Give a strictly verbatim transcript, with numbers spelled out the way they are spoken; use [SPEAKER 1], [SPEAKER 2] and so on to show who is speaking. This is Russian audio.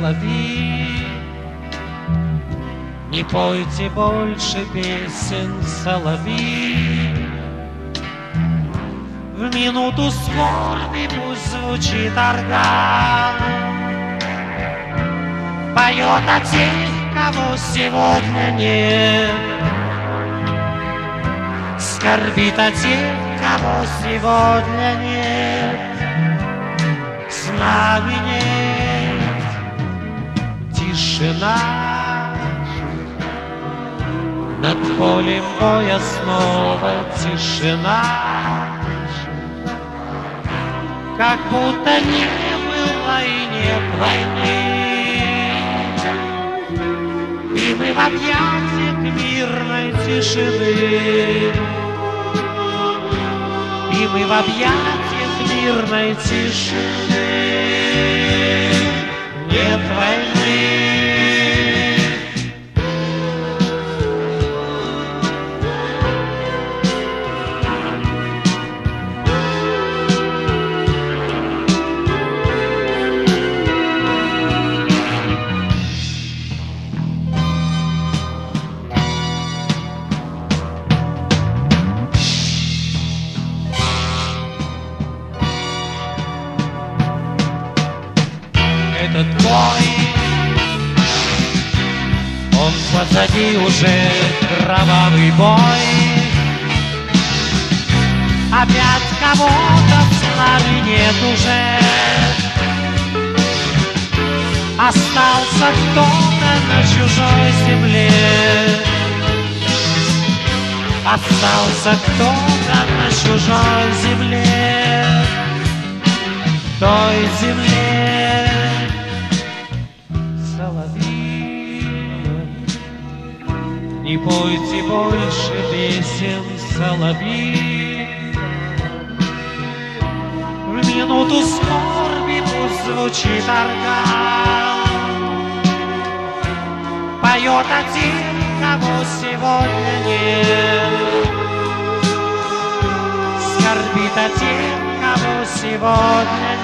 [SPEAKER 1] соловьи, не пойте больше песен, соловьи. В минуту скорби пусть звучит орган, поет о тех, кого сегодня нет, скорбит о тех, кого сегодня нет, с нами нет. Тишина над полем боя, снова тишина, как будто не было и нет войны. И мы в объятиях мирной тишины, и мы в объятиях мирной тишины. Нет войны. Этот бой, он позади уже, кровавый бой. Опять кого-то с нами нет уже, остался кто-то на чужой земле, остался кто-то на чужой земле, той земле. Не пойте больше песен, соловьи. В минуту скорби пусть звучит орган, поет о тех, кого сегодня нет, скорбит о тех, кого сегодня